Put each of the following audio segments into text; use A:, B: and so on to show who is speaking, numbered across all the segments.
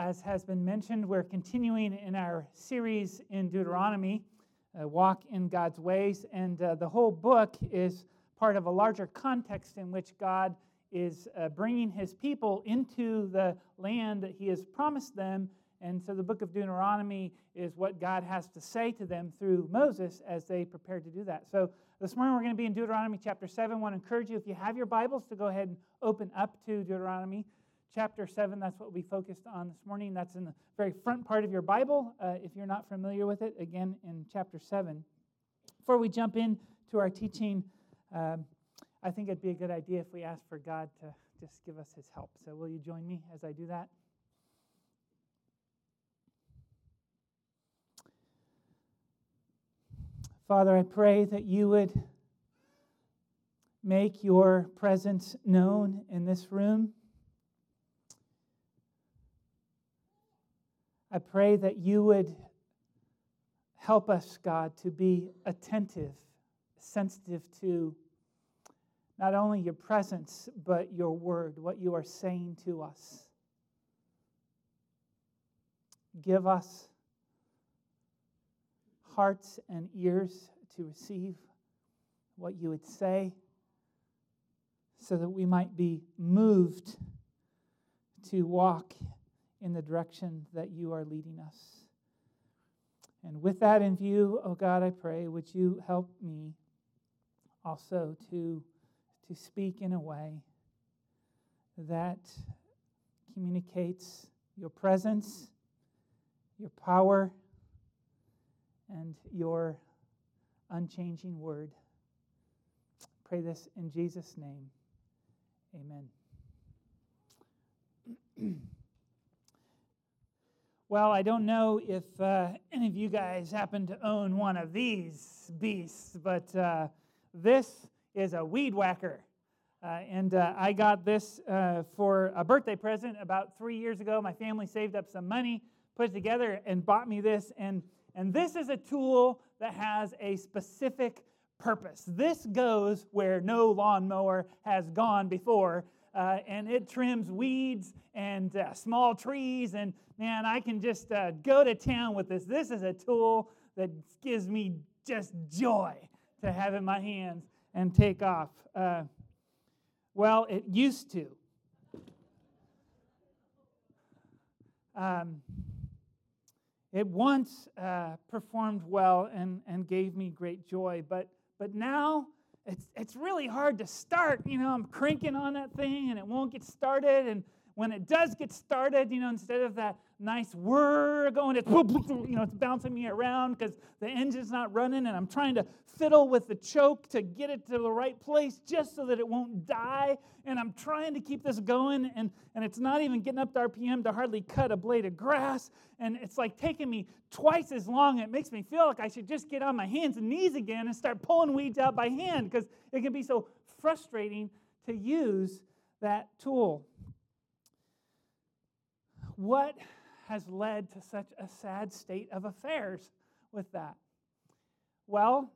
A: as has been mentioned, we're continuing in our series in Deuteronomy, Walk in God's Ways, and the whole book is part of a larger context in which God is bringing His people into the land that He has promised them, and so the book of Deuteronomy is what God has to say to them through Moses as they prepare to do that. So this morning we're going to be in Deuteronomy chapter 7. I want to encourage you, if you have your Bibles, to go ahead and open up to Deuteronomy chapter 7. That's what we focused on this morning. That's in the very front part of your Bible. If you're not familiar with it, again, in chapter 7. Before we jump into our teaching, I think it'd be a good idea if we ask for God to just give us His help. So will you join me as I do that? Father, I pray that you would make your presence known in this room. I pray that you would help us, God, to be attentive, sensitive to not only your presence, but your word, what you are saying to us. Give us hearts and ears to receive what you would say, so that we might be moved to walk in the direction that you are leading us. And with that in view, oh God, I pray, would you help me also to speak in a way that communicates your presence, your power, and your unchanging word. Pray this in Jesus' name. Amen. Well, I don't know if any of you guys happen to own one of these beasts, but this is a weed whacker. And I got this for a birthday present about 3 years ago. My family saved up some money, put it together, and bought me this. And this is a tool that has a specific purpose. This goes where no lawnmower has gone before, and it trims weeds and small trees, and man, I can just go to town with this. This is a tool that gives me just joy to have in my hands and take off. Well, it used to. It once performed well and gave me great joy, but now it's really hard to start. You know, I'm cranking on that thing and it won't get started. And when it does get started, you know, instead of that nice whir going, it's bouncing me around because the engine's not running, and I'm trying to fiddle with the choke to get it to the right place just so that it won't die. And I'm trying to keep this going, and it's not even getting up to RPM to hardly cut a blade of grass. And it's like taking me twice as long. It makes me feel like I should just get on my hands and knees again and start pulling weeds out by hand, because it can be so frustrating to use that tool. What has led to such a sad state of affairs with that? Well,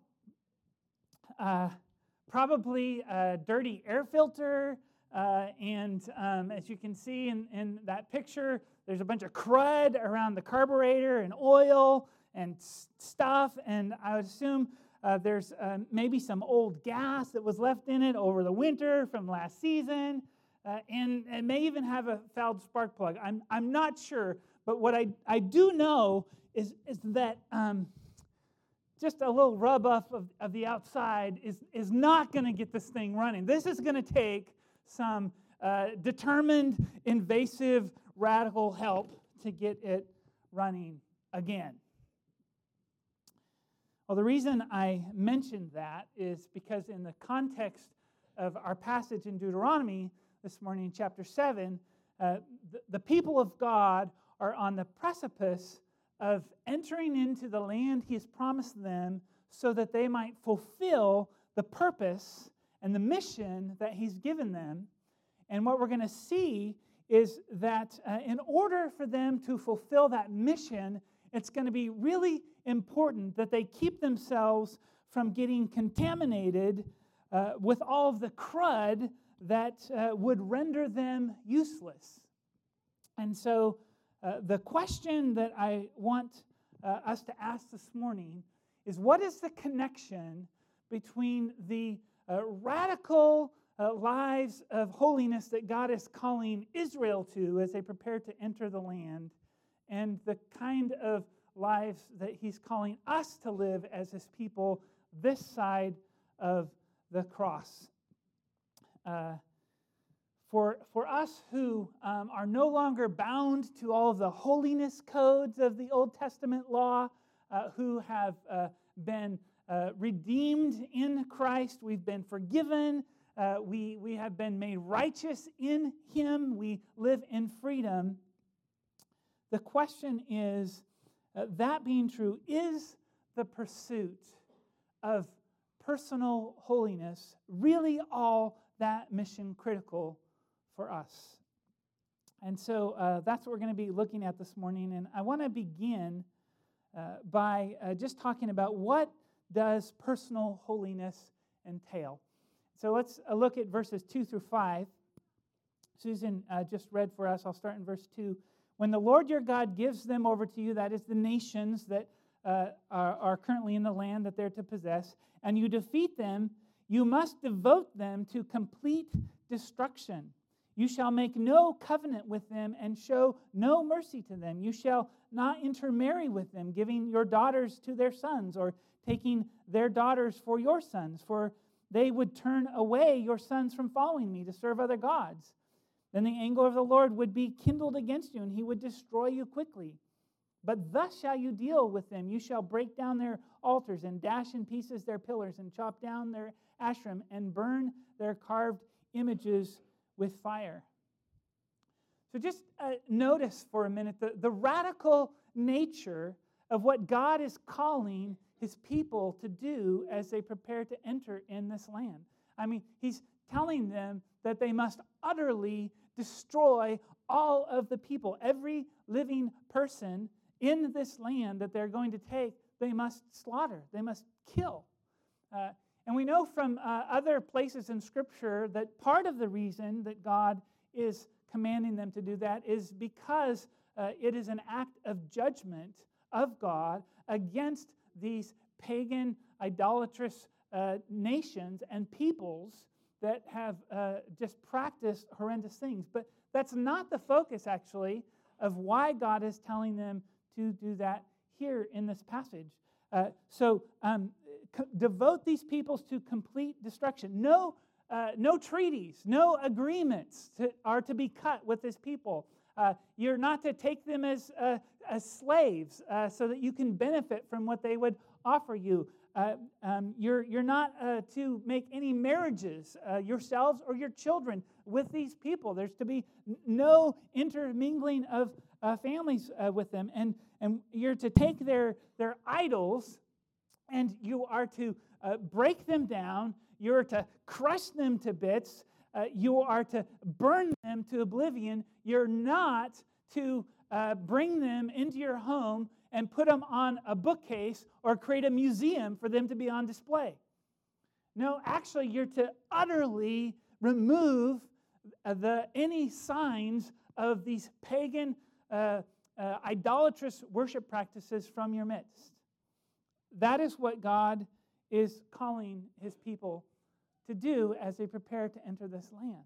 A: probably a dirty air filter, and as you can see in that picture, there's a bunch of crud around the carburetor and oil and stuff, and I would assume there's maybe some old gas that was left in it over the winter from last season. And it may even have a fouled spark plug. I'm not sure, but what I do know is that just a little rub off of the outside is not going to get this thing running. This is going to take some determined, invasive, radical help to get it running again. Well, the reason I mentioned that is because in the context of our passage in Deuteronomy this morning in chapter 7, the people of God are on the precipice of entering into the land He has promised them so that they might fulfill the purpose and the mission that He's given them. And what we're going to see is that in order for them to fulfill that mission, it's going to be really important that they keep themselves from getting contaminated with all of the crud that would render them useless. And so The question that I want us to ask this morning is, what is the connection between the radical lives of holiness that God is calling Israel to as they prepare to enter the land, and the kind of lives that He's calling us to live as His people this side of the cross? For us who are no longer bound to all of the holiness codes of the Old Testament law, who have been redeemed in Christ, we've been forgiven, we have been made righteous in Him, we live in freedom. The question is, that being true, is the pursuit of personal holiness really all that mission critical for us? And so that's what we're going to be looking at this morning. And I want to begin by just talking about, what does personal holiness entail? So let's look at verses 2 through 5. Susan just read for us. I'll start in verse 2. When the Lord your God gives them over to you, that is the nations that are currently in the land that they're to possess, and you defeat them, you must devote them to complete destruction. You shall make no covenant with them and show no mercy to them. You shall not intermarry with them, giving your daughters to their sons, or taking their daughters for your sons, for they would turn away your sons from following me to serve other gods. Then the anger of the Lord would be kindled against you, and He would destroy you quickly. But thus shall you deal with them. You shall break down their altars, and dash in pieces their pillars, and chop down their Asherim, and burn their carved images with fire. So just notice for a minute the radical nature of what God is calling His people to do as they prepare to enter in this land. I mean, He's telling them that they must utterly destroy all of the people. Every living person in this land that they're going to take, they must slaughter. They must kill. And we know from other places in Scripture that part of the reason that God is commanding them to do that is because it is an act of judgment of God against these pagan, idolatrous nations and peoples that have just practiced horrendous things. But that's not the focus, actually, of why God is telling them to do that here in this passage. Devote these peoples to complete destruction. No treaties, no agreements are to be cut with this people. You're not to take them as slaves so that you can benefit from what they would offer you. You're not to make any marriages yourselves or your children with these people. There's to be no intermingling of families with them. And you're to take their idols, and you are to break them down. You're to crush them to bits. You are to burn them to oblivion. You're not to bring them into your home and put them on a bookcase or create a museum for them to be on display. No, actually, you're to utterly remove any signs of these pagan, idolatrous worship practices from your midst. That is what God is calling His people to do as they prepare to enter this land.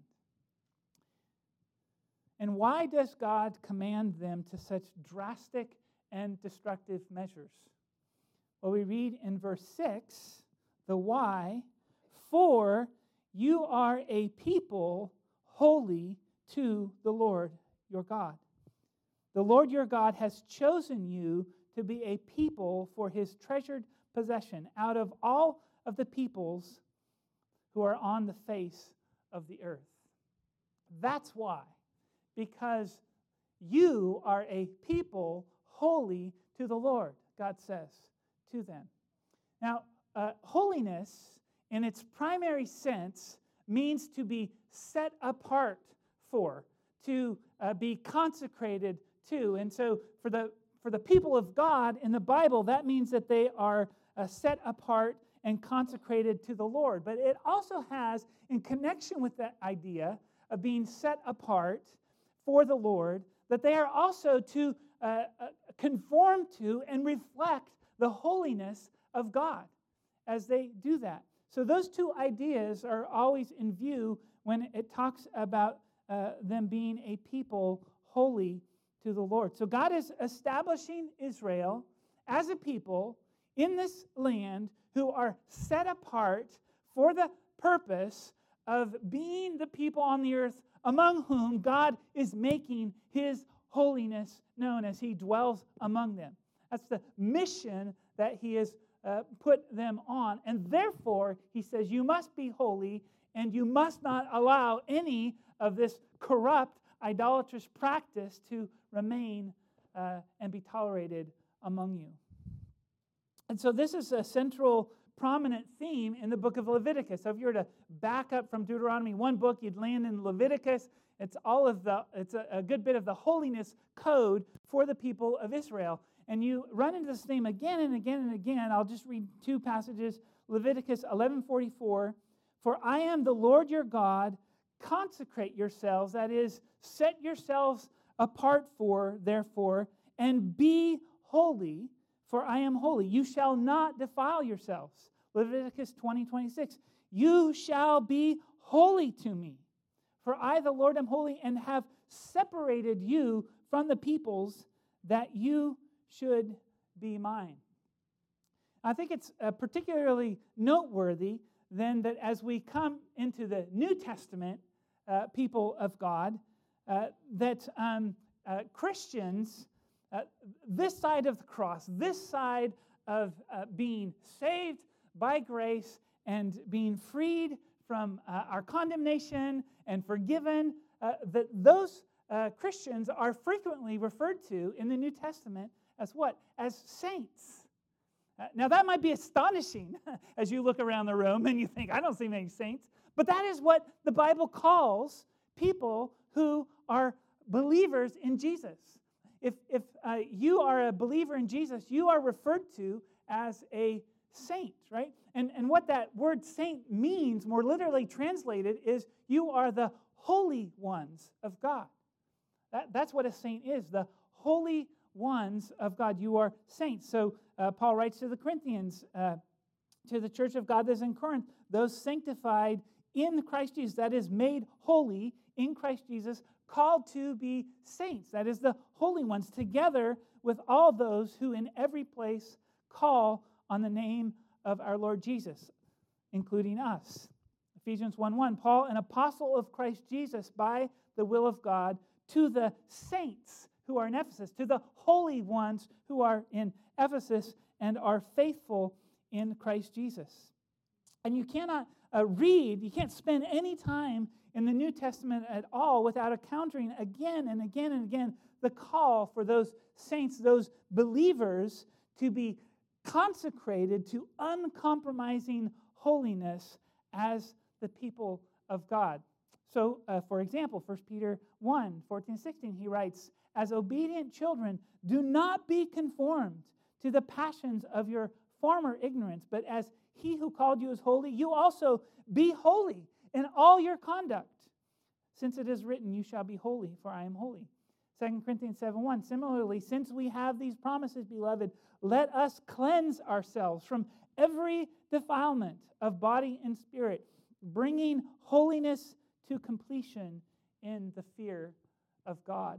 A: And why does God command them to such drastic and destructive measures? Well, we read in verse 6, the why, for you are a people holy to the Lord your God. The Lord your God has chosen you to be a people for His treasured possession out of all of the peoples who are on the face of the earth. That's why. Because you are a people holy to the Lord, God says to them. Now, holiness in its primary sense means to be set apart for, to be consecrated to. And so for the people of God in the Bible, that means that they are set apart and consecrated to the Lord. But it also has, in connection with that idea of being set apart for the Lord, that they are also to conform to and reflect the holiness of God as they do that. So those two ideas are always in view when it talks about them being a people holy to the Lord. So God is establishing Israel as a people in this land who are set apart for the purpose of being the people on the earth among whom God is making His holiness known as He dwells among them. That's the mission that He has put them on. And therefore, He says, you must be holy and you must not allow any of this corrupt, idolatrous practice to remain and be tolerated among you. And so this is a central, prominent theme in the book of Leviticus. So if you were to back up from Deuteronomy one book, you'd land in Leviticus. It's a good bit of the holiness code for the people of Israel. And you run into this theme again and again and again. I'll just read two passages. Leviticus 11:44. For I am the Lord your God. Consecrate yourselves, that is, set yourselves apart therefore, and be holy, for I am holy. You shall not defile yourselves. Leviticus 20:26. You shall be holy to me, for I, the Lord, am holy, and have separated you from the peoples that you should be mine. I think it's particularly noteworthy then that as we come into the New Testament people of God, that Christians, this side of the cross, this side of being saved by grace and being freed from our condemnation and forgiven, that those Christians are frequently referred to in the New Testament as what? As saints. Now that might be astonishing as you look around the room and you think, I don't see many saints. But that is what the Bible calls people who are believers in Jesus. If you are a believer in Jesus, you are referred to as a saint, right? And what that word saint means, more literally translated, is you are the holy ones of God. That's what a saint is, the holy ones of God. You are saints. So Paul writes to the Corinthians, to the church of God that's in Corinth, those sanctified in Christ Jesus, that is made holy in Christ Jesus, called to be saints, that is the holy ones, together with all those who in every place call on the name of our Lord Jesus, including us. Ephesians 1:1, Paul, an apostle of Christ Jesus by the will of God, to the saints who are in Ephesus, to the holy ones who are in Ephesus and are faithful in Christ Jesus. And you cannot you can't spend any time in the New Testament at all without encountering again and again and again the call for those saints, those believers, to be consecrated to uncompromising holiness as the people of God. So, for example, 1 Peter 1:14-16, he writes, as obedient children, do not be conformed to the passions of your former ignorance, but as He who called you is holy, you also be holy in all your conduct. Since it is written, you shall be holy, for I am holy. 2 Corinthians 7:1, similarly, since we have these promises, beloved, let us cleanse ourselves from every defilement of body and spirit, bringing holiness to completion in the fear of God.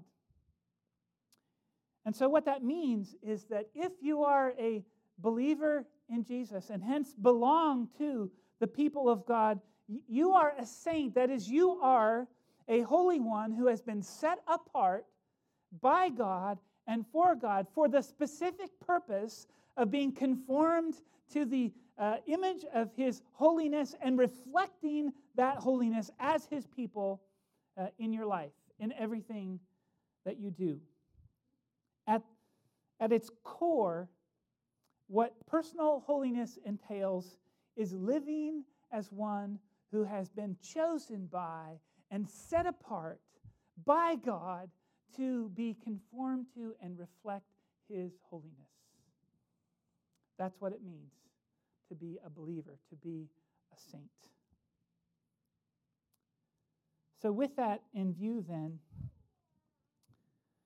A: And so what that means is that if you are a believer in Jesus and hence belong to the people of God, you are a saint. That is, you are a holy one who has been set apart by God and for God for the specific purpose of being conformed to the image of His holiness and reflecting that holiness as His people in your life, in everything that you do. At its core, what personal holiness entails is living as one who has been chosen by and set apart by God to be conformed to and reflect His holiness. That's what it means to be a believer, to be a saint. So with that in view then,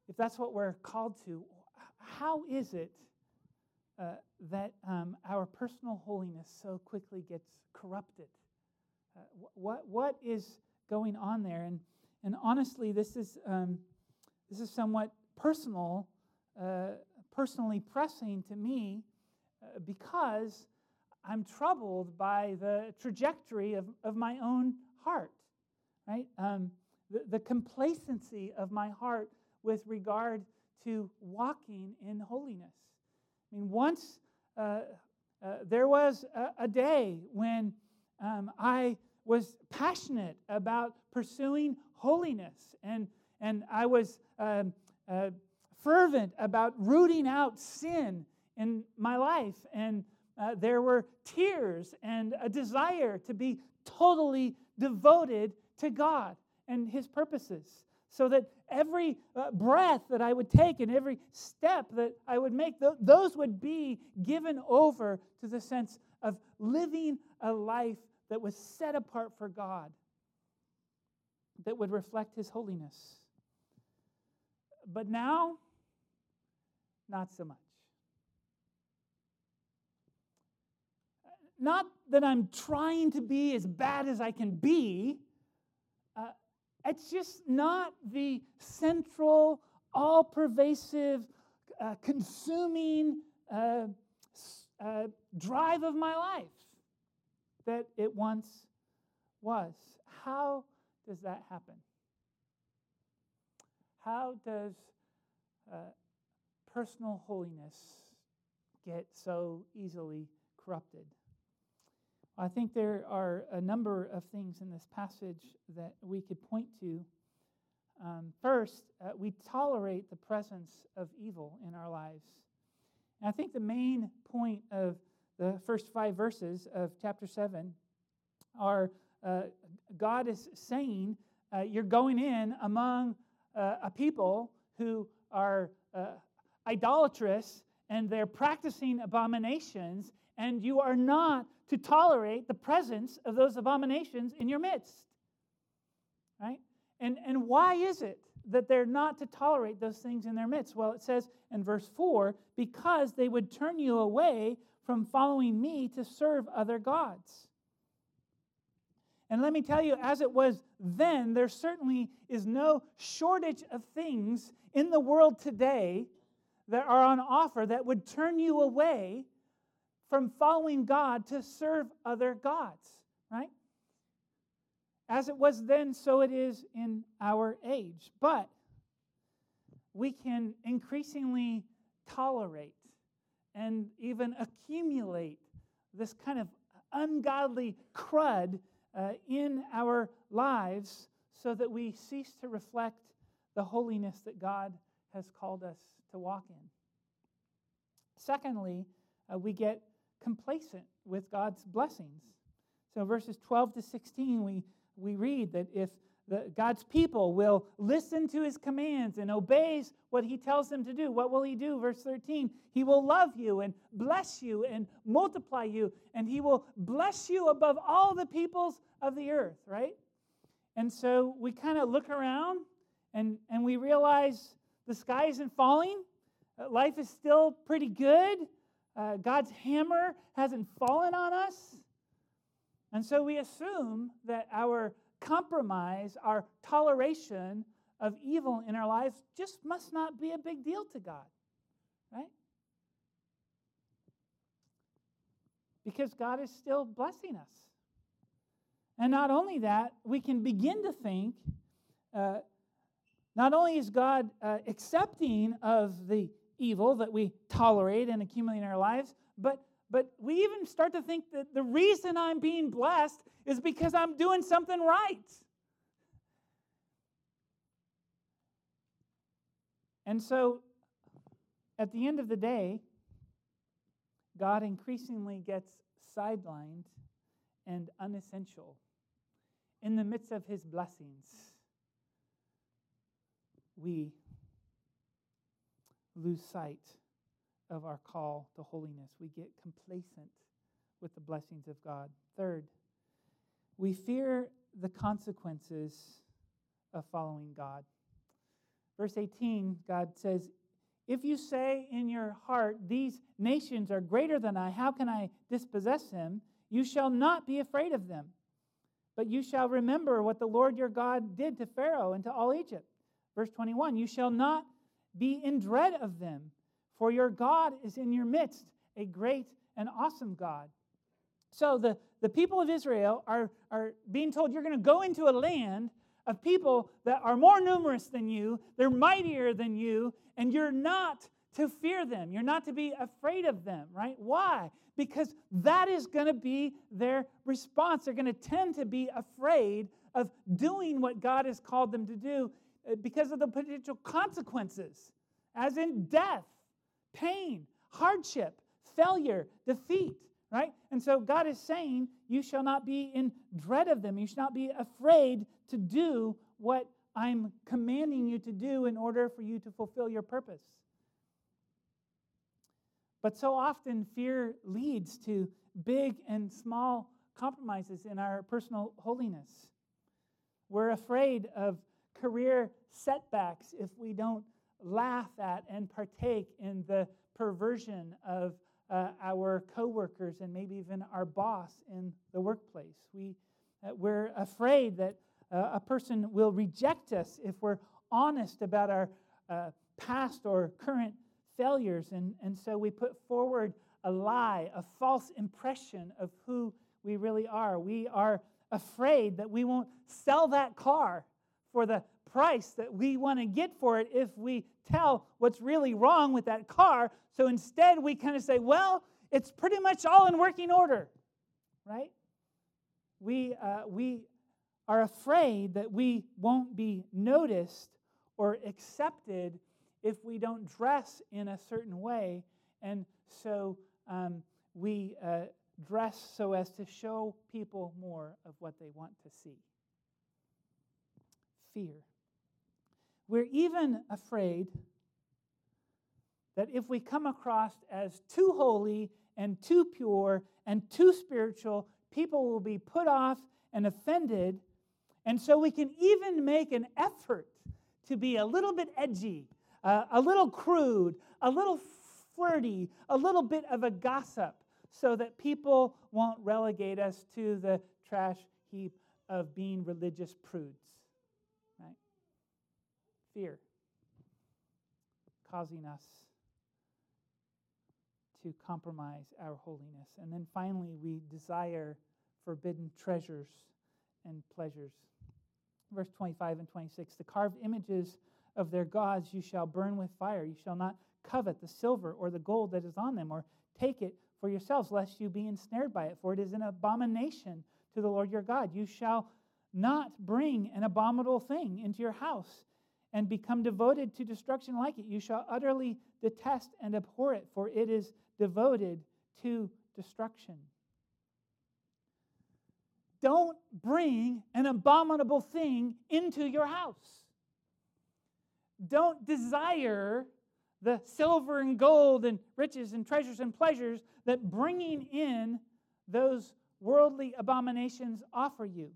A: if that's what we're called to, how is it that our personal holiness so quickly gets corrupted? What is going on there? And honestly, this is somewhat personal, personally pressing to me, because I'm troubled by the trajectory of my own heart, right? The complacency of my heart with regard to walking in holiness. I mean, once there was a day when I was passionate about pursuing holiness, and I was fervent about rooting out sin in my life, and there were tears and a desire to be totally devoted to God and His purposes, so that every breath that I would take and every step that I would make, those would be given over to the sense of living a life that was set apart for God, that would reflect His holiness. But now, not so much. Not that I'm trying to be as bad as I can be. It's just not the central, all-pervasive, consuming drive of my life that it once was. How does that happen? How does personal holiness get so easily corrupted? I think there are a number of things in this passage that we could point to. First, we tolerate the presence of evil in our lives. And I think the main point of the first 5 verses of chapter 7 are God is saying, you're going in among a people who are idolatrous, and they're practicing abominations, and you are not to tolerate the presence of those abominations in your midst. Right? And why is it that they're not to tolerate those things in their midst? Well, it says in verse 4, because they would turn you away from following me to serve other gods. And let me tell you, as it was then, there certainly is no shortage of things in the world today that are on offer that would turn you away from following God to serve other gods, right? As it was then, so it is in our age. But we can increasingly tolerate and even accumulate this kind of ungodly crud in our lives, so that we cease to reflect the holiness that God has called us to walk in. Secondly, we get complacent with God's blessings. So verses 12 to 16, we read that if God's people will listen to His commands and obeys what He tells them to do, what will He do? Verse 13, He will love you and bless you and multiply you, and He will bless you above all the peoples of the earth, right? And so we kind of look around and we realize the sky isn't falling. Life is still pretty good. God's hammer hasn't fallen on us. And so we assume that our compromise, our toleration of evil in our lives just must not be a big deal to God, right? Because God is still blessing us. And not only that, we can begin to think, not only is God accepting of the evil that we tolerate and accumulate in our lives, but we even start to think that the reason I'm being blessed is because I'm doing something right. And so, at the end of the day, God increasingly gets sidelined and unessential in the midst of His blessings. We lose sight of our call to holiness. We get complacent with the blessings of God. Third, we fear the consequences of following God. Verse 18, God says, if you say in your heart, these nations are greater than I, how can I dispossess them? You shall not be afraid of them. But you shall remember what the Lord your God did to Pharaoh and to all Egypt. Verse 21, you shall not be in dread of them, for your God is in your midst, a great and awesome God. So the people of Israel are being told, you're going to go into a land of people that are more numerous than you, they're mightier than you, and you're not to fear them. You're not to be afraid of them, right? Why? Because that is going to be their response. They're going to tend to be afraid of doing what God has called them to do because of the potential consequences, as in death, pain, hardship, failure, defeat, right? And so God is saying, you shall not be in dread of them. You shall not be afraid to do what I'm commanding you to do in order for you to fulfill your purpose. But so often fear leads to big and small compromises in our personal holiness. We're afraid of career setbacks if we don't laugh at and partake in the perversion of our coworkers and maybe even our boss in the workplace. We're afraid that a person will reject us if we're honest about our past or current failures. And so we put forward a lie, a false impression of who we really are. We are afraid that we won't sell that car for the price that we want to get for it if we tell what's really wrong with that car. So instead we kind of say, well, it's pretty much all in working order, right? We are afraid that we won't be noticed or accepted if we don't dress in a certain way. And so we dress so as to show people more of what they want to see. Fear. We're even afraid that if we come across as too holy and too pure and too spiritual, people will be put off and offended. And so we can even make an effort to be a little bit edgy, a little crude, a little flirty, a little bit of a gossip, so that people won't relegate us to the trash heap of being religious prudes. Right? Fear causing us to compromise our holiness. And then finally, we desire forbidden treasures and pleasures. Verse 25 and 26, the carved images of their gods you shall burn with fire. You shall not covet the silver or the gold that is on them, or take it for yourselves, lest you be ensnared by it, for it is an abomination to the Lord your God. You shall not bring an abominable thing into your house and become devoted to destruction like it. You shall utterly detest and abhor it, for it is devoted to destruction. Don't bring an abominable thing into your house. Don't desire the silver and gold and riches and treasures and pleasures that bringing in those worldly abominations offer you.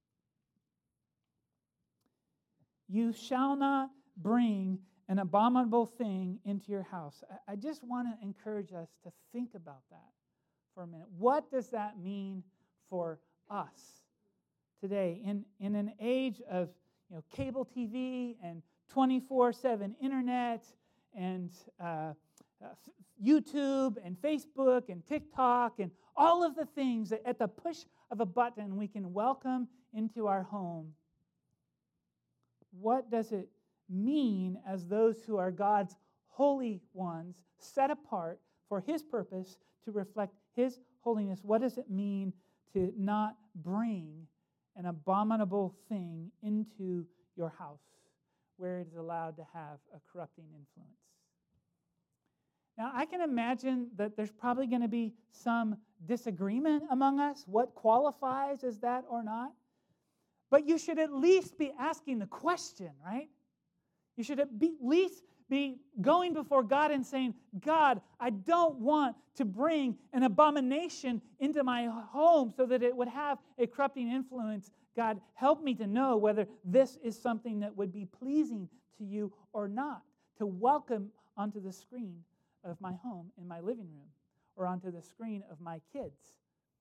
A: You shall not bring an abominable thing into your house. I just want to encourage us to think about that for a minute. What does that mean for us today in an age of cable TV and 24/7 internet and YouTube and Facebook and TikTok and all of the things that at the push of a button we can welcome into our home? What does it mean as those who are God's holy ones, set apart for His purpose to reflect His holiness? What does it mean to not bring an abominable thing into your house where it is allowed to have a corrupting influence? Now, I can imagine that there's probably going to be some disagreement among us, what qualifies as that or not. But you should at least be asking the question, right? You should at least be going before God and saying, God, I don't want to bring an abomination into my home so that it would have a corrupting influence. God, help me to know whether this is something that would be pleasing to you or not, to welcome onto the screen of my home in my living room or onto the screen of my kids.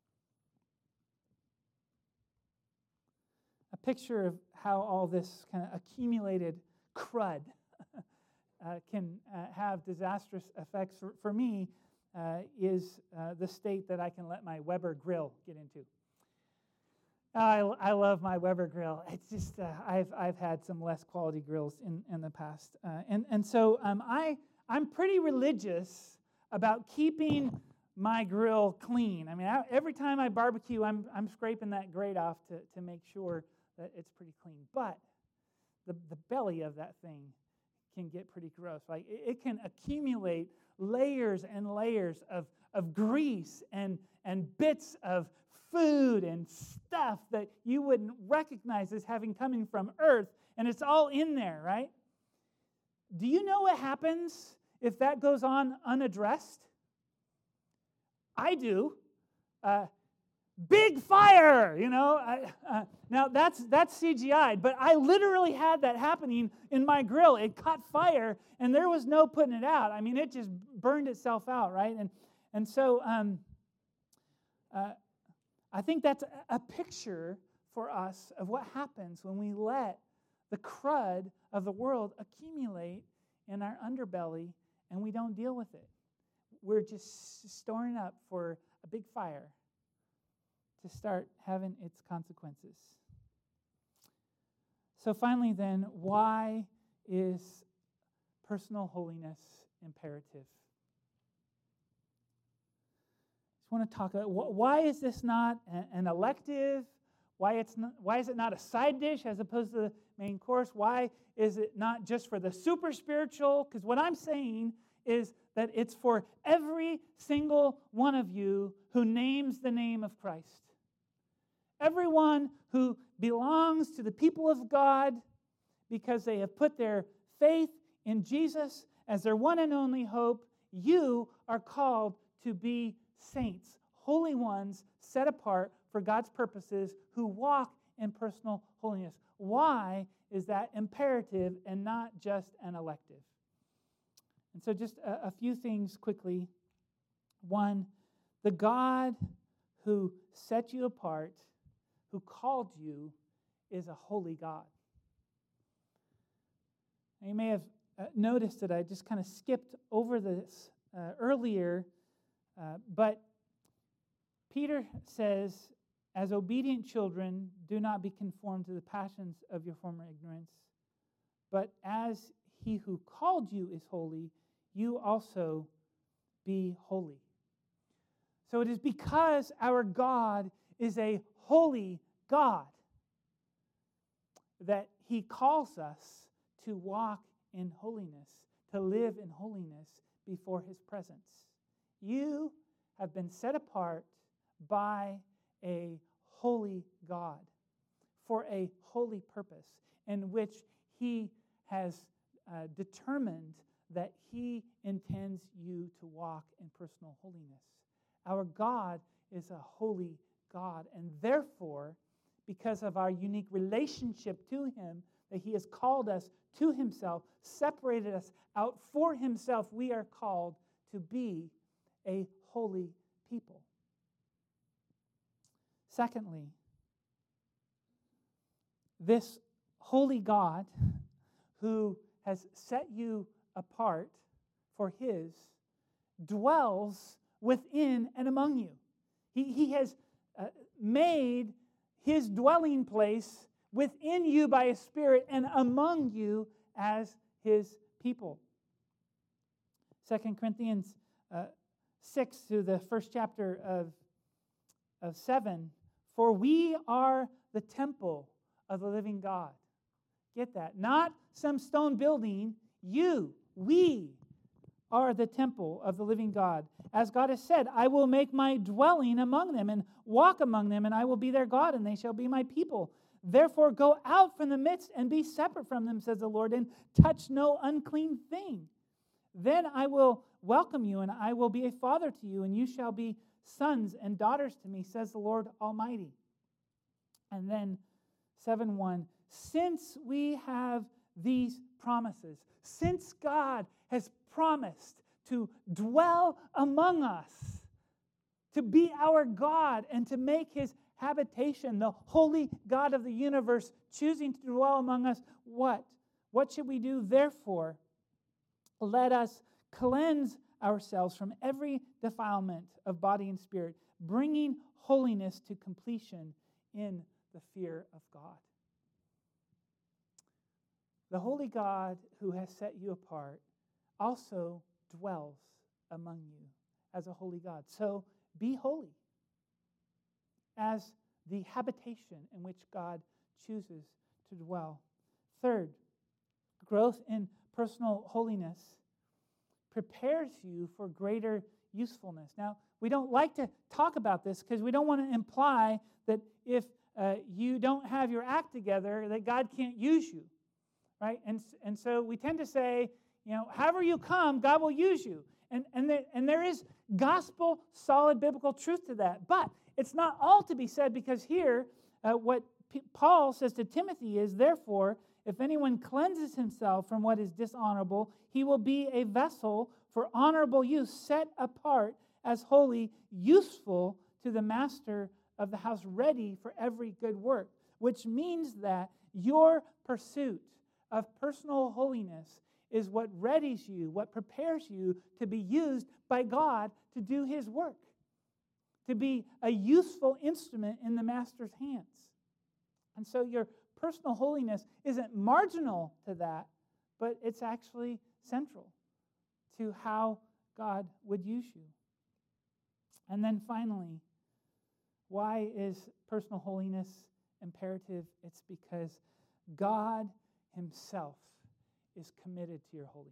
A: A picture of how all this kind of accumulated crud can have disastrous effects for me is the state that I can let my Weber grill get into. I love my Weber grill. It's just I've had some less quality grills in the past, and so I'm pretty religious about keeping my grill clean. I mean, every time I barbecue, I'm scraping that grate off to make sure that it's pretty clean. But the belly of that thing can get pretty gross. Like it can accumulate layers and layers of grease and bits of food and stuff that you wouldn't recognize as having coming from earth, and it's all in there, right? Do you know what happens if that goes on unaddressed? I do. Big fire, you know. Now that's CGI'd, but I literally had that happening in my grill. It caught fire, and there was no putting it out. I mean, it just burned itself out, right? And so I think that's a picture for us of what happens when we let the crud of the world accumulate in our underbelly and we don't deal with it. We're just storing up for a big fire to start having its consequences. So finally then, why is personal holiness imperative? I want to talk about why is this not an elective? Why is it not a side dish as opposed to the main course? Why is it not just for the super spiritual? Because what I'm saying is that it's for every single one of you who names the name of Christ. Everyone who belongs to the people of God because they have put their faith in Jesus as their one and only hope, you are called to be saints, holy ones set apart for God's purposes who walk in personal holiness. Why is that imperative and not just an elective? And so just a few things quickly. One, the God who set you apart, who called you, is a holy God. Now, you may have noticed that I just kind of skipped over this earlier, but Peter says, as obedient children, do not be conformed to the passions of your former ignorance, but as he who called you is holy, you also be holy. So it is because our God is a holy God that he calls us to walk in holiness, to live in holiness before his presence. You have been set apart by a holy God for a holy purpose in which he has determined that he intends you to walk in personal holiness. Our God is a holy God, and therefore, because of our unique relationship to him, that he has called us to himself, separated us out for himself, we are called to be a holy people. Secondly, this holy God who has set you apart for his dwells within and among you. He has made his dwelling place within you by his Spirit and among you as his people. 2 Corinthians 6 through the first chapter of 7, for we are the temple of the living God. Get that? Not some stone building. We are the temple of the living God. As God has said, I will make my dwelling among them and walk among them, and I will be their God, and they shall be my people. Therefore go out from the midst and be separate from them, says the Lord, and touch no unclean thing. Then I will welcome you, and I will be a father to you, and you shall be sons and daughters to me, says the Lord Almighty. And then 7:1, since we have these promises, since God has promised to dwell among us, to be our God and to make his habitation, the holy God of the universe, choosing to dwell among us, what? What should we do? Therefore, let us cleanse ourselves from every defilement of body and spirit, bringing holiness to completion in the fear of God. The holy God who has set you apart also dwells among you as a holy God. So be holy as the habitation in which God chooses to dwell. Third, growth in personal holiness prepares you for greater usefulness. Now, we don't like to talk about this because we don't want to imply that if you don't have your act together, that God can't use you, right? And so we tend to say, however you come, God will use you. And there is gospel, solid biblical truth to that. But it's not all to be said, because here, what Paul says to Timothy is, therefore, if anyone cleanses himself from what is dishonorable, he will be a vessel for honorable use, set apart as holy, useful to the master of the house, ready for every good work. Which means that your pursuit of personal holiness is what readies you, what prepares you to be used by God to do his work, to be a useful instrument in the master's hands. And so your personal holiness isn't marginal to that, but it's actually central to how God would use you. And then finally, why is personal holiness imperative? It's because God himself is committed to your holiness.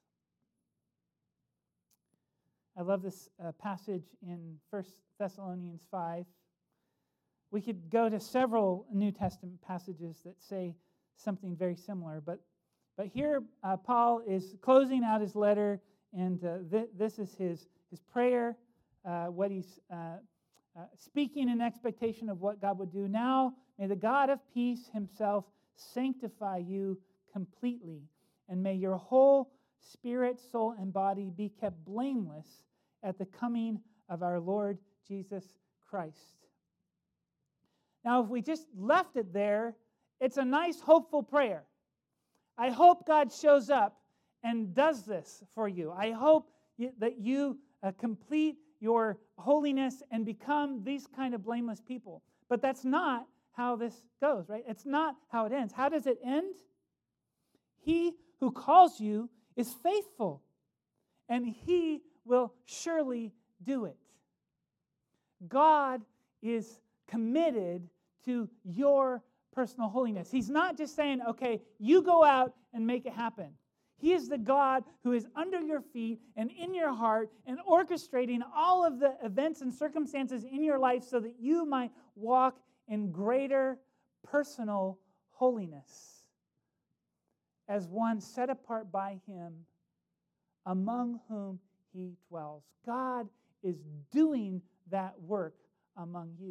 A: I love this passage in 1 Thessalonians 5. We could go to several New Testament passages that say something very similar, but here Paul is closing out his letter, and this is his prayer, what he's speaking in expectation of what God would do. Now, may the God of peace himself sanctify you completely, and may your whole spirit, soul, and body be kept blameless at the coming of our Lord Jesus Christ. Now, if we just left it there, it's a nice, hopeful prayer. I hope God shows up and does this for you. I hope that you complete your holiness and become these kind of blameless people. But that's not how this goes, right? It's not how it ends. How does it end? He who calls you is faithful, and he will surely do it. God is committed to your personal holiness. He's not just saying, okay, you go out and make it happen. He is the God who is under your feet and in your heart and orchestrating all of the events and circumstances in your life so that you might walk in greater personal holiness as one set apart by him, among whom he dwells. God is doing that work among you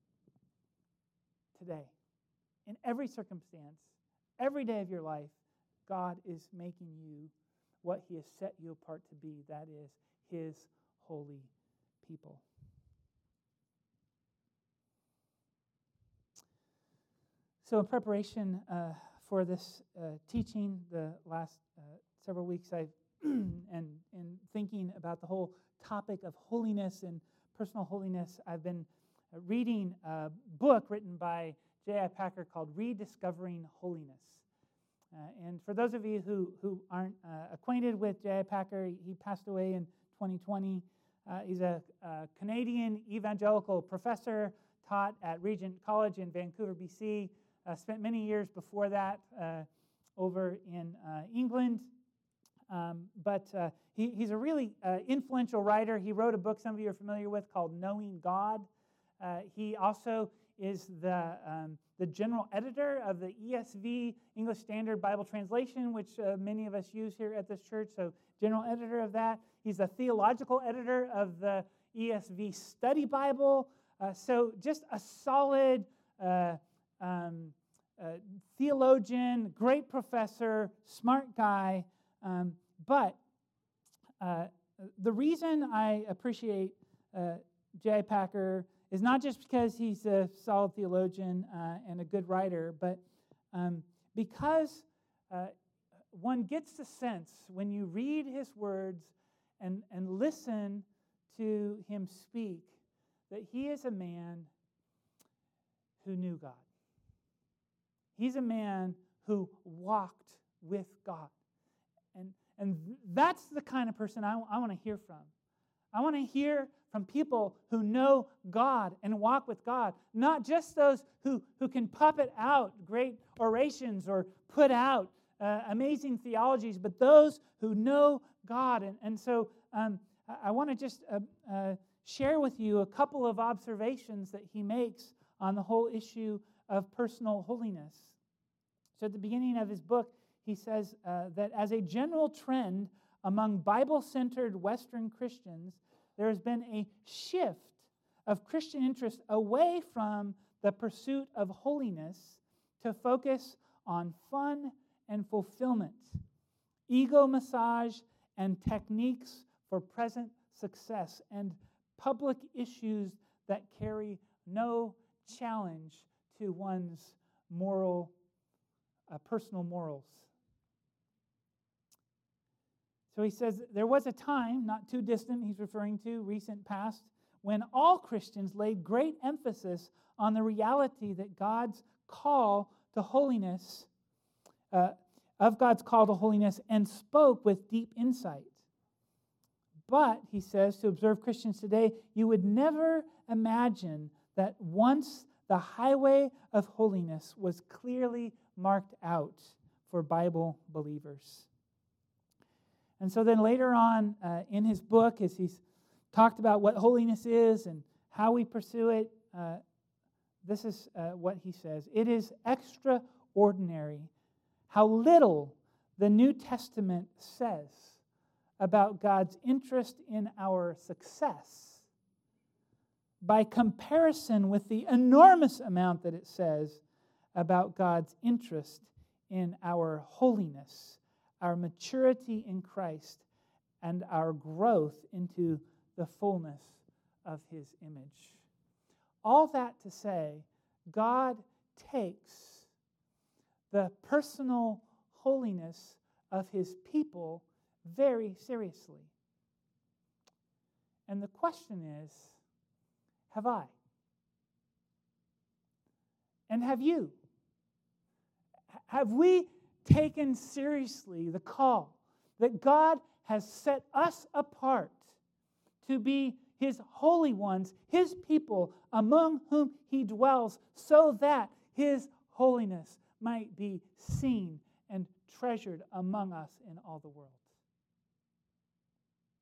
A: today. In every circumstance, every day of your life, God is making you what he has set you apart to be. That is his holy people. So in preparation for this teaching, the last several weeks I've and in thinking about the whole topic of holiness and personal holiness, I've been reading a book written by J.I. Packer called Rediscovering Holiness. And for those of you who aren't acquainted with J.I. Packer, he passed away in 2020. He's a Canadian evangelical professor, taught at Regent College in Vancouver, BC, spent many years before that over in England. But he's a really influential writer. He wrote a book some of you are familiar with called Knowing God. He also is the general editor of the ESV, English Standard Bible Translation, which many of us use here at this church, so general editor of that. He's a theological editor of the ESV Study Bible. So just a solid theologian, great professor, smart guy. But the reason I appreciate J.I. Packer is not just because he's a solid theologian and a good writer, but because one gets the sense when you read his words and listen to him speak that he is a man who knew God. He's a man who walked with God. And that's the kind of person I want to hear from. I want to hear from people who know God and walk with God, not just those who can puppet out great orations or put out amazing theologies, but those who know God. And so I want to just share with you a couple of observations that he makes on the whole issue of personal holiness. So at the beginning of his book, he says that as a general trend among Bible-centered Western Christians, there has been a shift of Christian interest away from the pursuit of holiness to focus on fun and fulfillment, ego massage and techniques for present success, and public issues that carry no challenge to one's personal morals. So he says, there was a time, not too distant, he's referring to, recent past, when all Christians laid great emphasis on the reality that God's call to holiness, of God's call to holiness, and spoke with deep insight. But, he says, to observe Christians today, you would never imagine that once the highway of holiness was clearly marked out for Bible believers. And so then later on in his book, as he's talked about what holiness is and how we pursue it, this is what he says. It is extraordinary how little the New Testament says about God's interest in our success by comparison with the enormous amount that it says about God's interest in our holiness, our maturity in Christ, and our growth into the fullness of His image. All that to say, God takes the personal holiness of His people very seriously. And the question is, have I? And have you? Have we taken seriously the call that God has set us apart to be His holy ones, His people among whom He dwells, so that His holiness might be seen and treasured among us in all the world?